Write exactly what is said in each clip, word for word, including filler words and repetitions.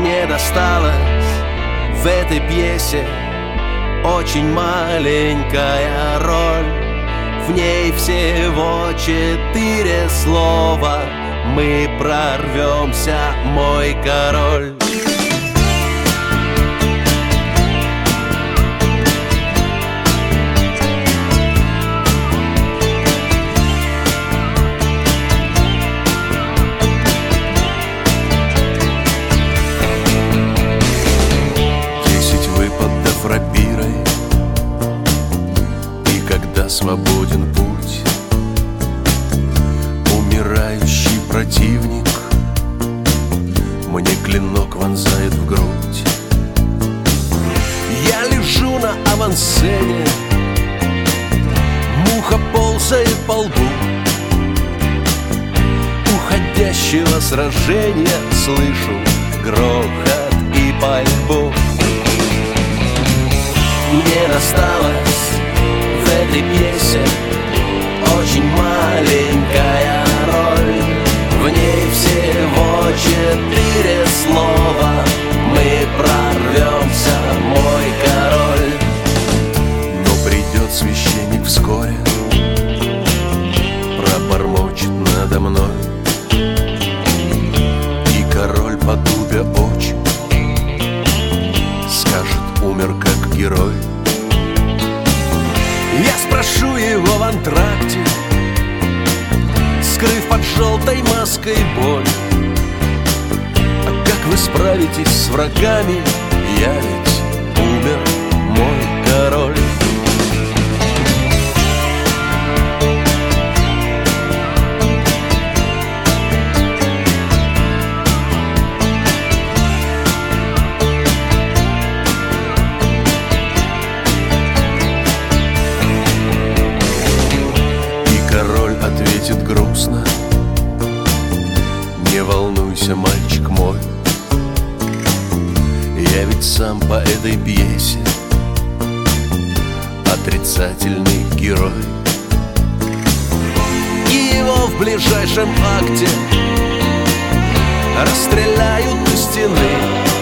Мне досталось в этой пьесе очень маленькая роль. В ней всего четыре слова: мы прорвемся, мой король. Рапирой, и когда свободен путь, умирающий противник мне клинок вонзает в грудь. Я лежу на авансцене, муха ползает по лбу. Уходящего сражения слышу грохот и пальбу. Мне досталось в этой пьесе очень маленькая роль. В ней всего четыре слова: мы прорвемся, мой король. Но придет священник вскоре, пробормочет надо мной, и король, потупя очи, скажет: умер как герой. Я спрошу его в антракте, скрыв под желтой маской боль: а как вы справитесь с врагами? Я ведь умер, мой король. Ответит грустно: не волнуйся, мальчик мой, я ведь сам по этой пьесе отрицательный герой. И его в ближайшем акте расстреляют у стены.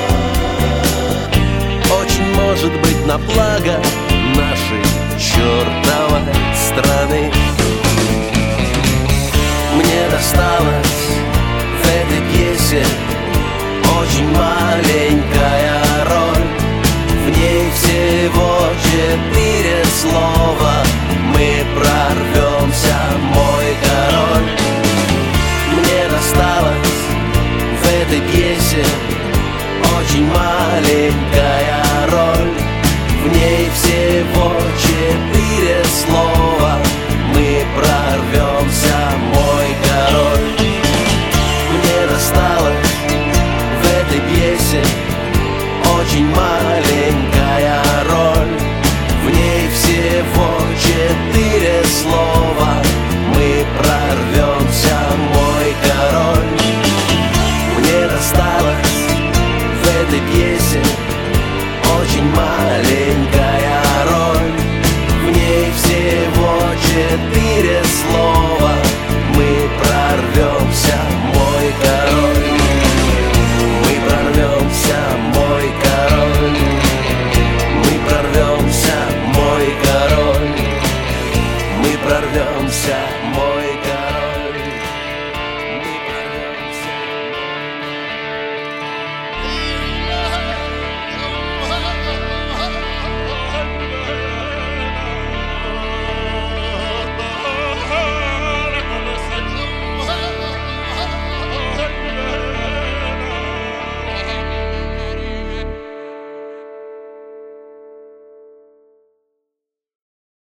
Очень может быть на благо нашей чертовой страны. Мне досталось в этой пьесе